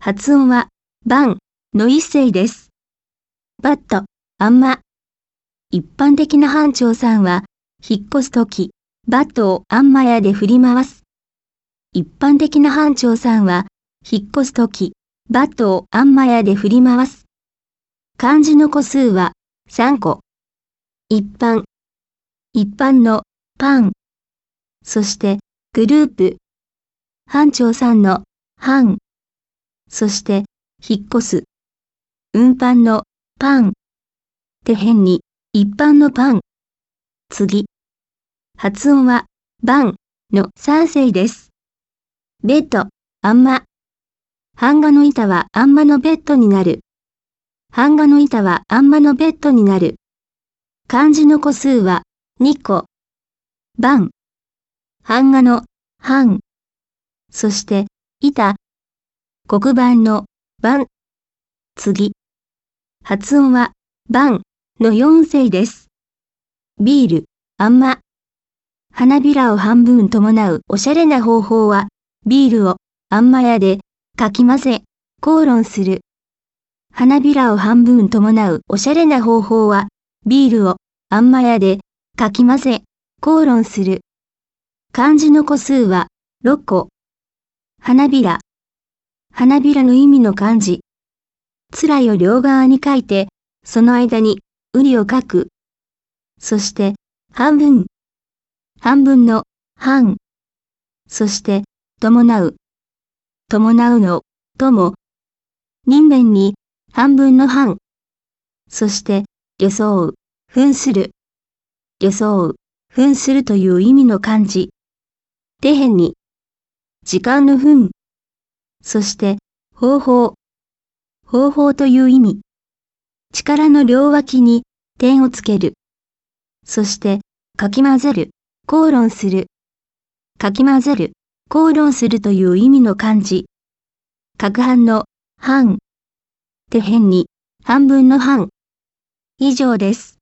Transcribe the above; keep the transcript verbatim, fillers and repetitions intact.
発音は、バンの一声です。バット、あんま。一般的な班長さんは、引っ越すとき、バットをあんまやで振り回す。一般的な班長さんは、引っ越すとき、バットをあんまやで振り回す。漢字の個数はさんこ。一般。一般のパン。そしてグループ。班長さんの班。そして引っ越す。運搬のパン。手辺に一般のパン。次。発音はバンのさん声です。ベッド、あんま。版画の板はあんまのベッドになる。版画の板はあんまのベッドになる。漢字の個数はにこ。バン。版画の版。そして板。黒板の板。次。発音はバンのよん声です。ビール、あんま。花びらを半分伴うおしゃれな方法は、ビールをあんまやでかき混ぜ、口論する。花びらを半分伴うおしゃれな方法は、ビールをあんまやでかき混ぜ、口論する。漢字の個数はろっこ。花びら。花びらの意味の漢字。つらいを両側に書いて、その間にうりを書く。そして、半分。半分の半。そして、伴う。伴うの、とも。人面に、半分の半。そして、装う、扮する。装う、扮するという意味の漢字。手辺に、時間の分。そして、方法。方法という意味。力の両脇に点をつける。そして、かき混ぜる、口論する。かき混ぜる、口論するという意味の漢字。角半の半。手辺に半分の半。以上です。